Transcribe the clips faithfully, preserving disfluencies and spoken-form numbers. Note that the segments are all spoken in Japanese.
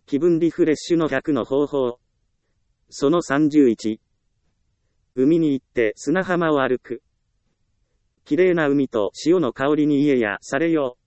気分リフレッシュのひゃくの方法。そのさんじゅういち。海に行って砂浜を歩く。綺麗な海と潮の香りに癒やされよう。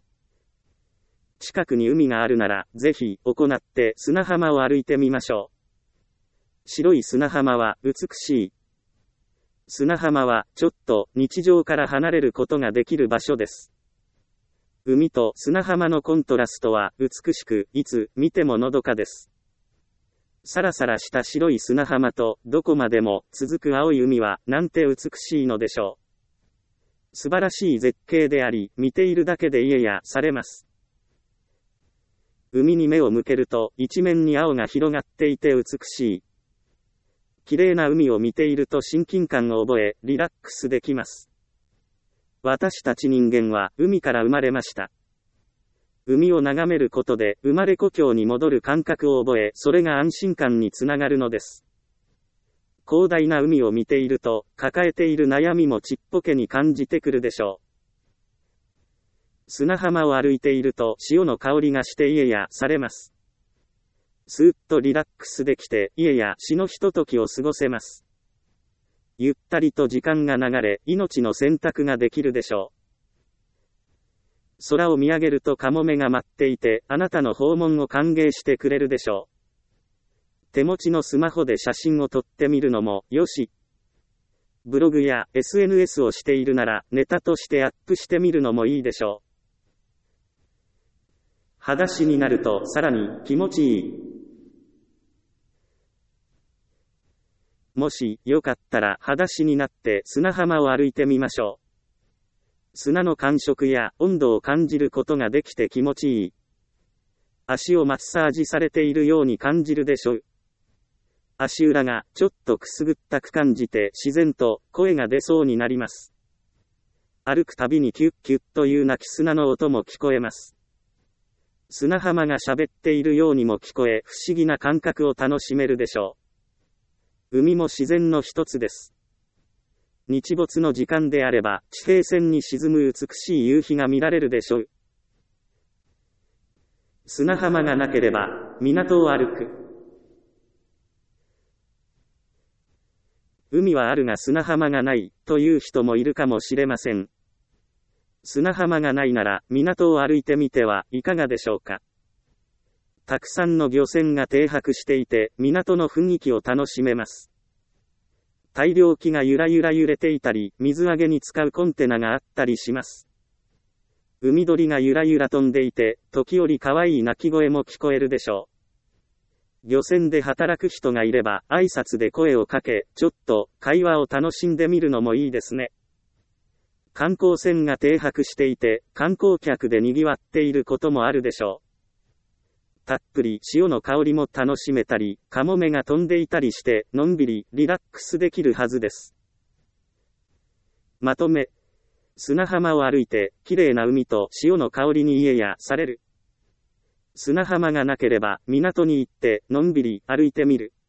近くに海があるなら、ぜひ、行って砂浜を歩いてみましょう。白い砂浜は美しい。砂浜は、ちょっと日常から離れることができる場所です。海と砂浜のコントラストは美しく、いつ見てものどかです。さらさらした白い砂浜と、どこまでも続く青い海は、なんて美しいのでしょう。素晴らしい絶景であり、見ているだけで癒やされます。海に目を向けると、一面に青が広がっていて美しい。綺麗な海を見ていると親近感を覚え、リラックスできます。私たち人間は、海から生まれました。海を眺めることで、生まれ故郷に戻る感覚を覚え、それが安心感につながるのです。広大な海を見ていると、抱えている悩みもちっぽけに感じてくるでしょう。砂浜を歩いていると潮の香りがして癒やされます。スーッとリラックスできて家や死のひとときを過ごせます。ゆったりと時間が流れ、命の選択ができるでしょう。空を見上げるとカモメが待っていて、あなたの訪問を歓迎してくれるでしょう。手持ちのスマホで写真を撮ってみるのもよし。ブログや エスエヌエス をしているなら、ネタとしてアップしてみるのもいいでしょう。裸足になるとさらに気持ちいい。もしよかったら裸足になって砂浜を歩いてみましょう。砂の感触や温度を感じることができて気持ちいい。足をマッサージされているように感じるでしょう。足裏がちょっとくすぐったく感じて自然と声が出そうになります。歩くたびにキュッキュッという鳴き砂の音も聞こえます。砂浜が喋っているようにも聞こえ、不思議な感覚を楽しめるでしょう。海も自然の一つです。日没の時間であれば、地平線に沈む美しい夕日が見られるでしょう。砂浜がなければ、港を歩く。海はあるが砂浜がない、という人もいるかもしれません。砂浜がないなら、港を歩いてみてはいかがでしょうか。たくさんの漁船が停泊していて、港の雰囲気を楽しめます。大漁旗がゆらゆら揺れていたり、水揚げに使うコンテナがあったりします。海鳥がゆらゆら飛んでいて、時折可愛い鳴き声も聞こえるでしょう。漁船で働く人がいれば、挨拶で声をかけ、ちょっと会話を楽しんでみるのもいいですね。観光船が停泊していて、観光客で賑わっていることもあるでしょう。たっぷり潮の香りも楽しめたり、カモメが飛んでいたりして、のんびりリラックスできるはずです。まとめ。砂浜を歩いて、綺麗な海と潮の香りに癒やされる。砂浜がなければ、港に行って、のんびり歩いてみる。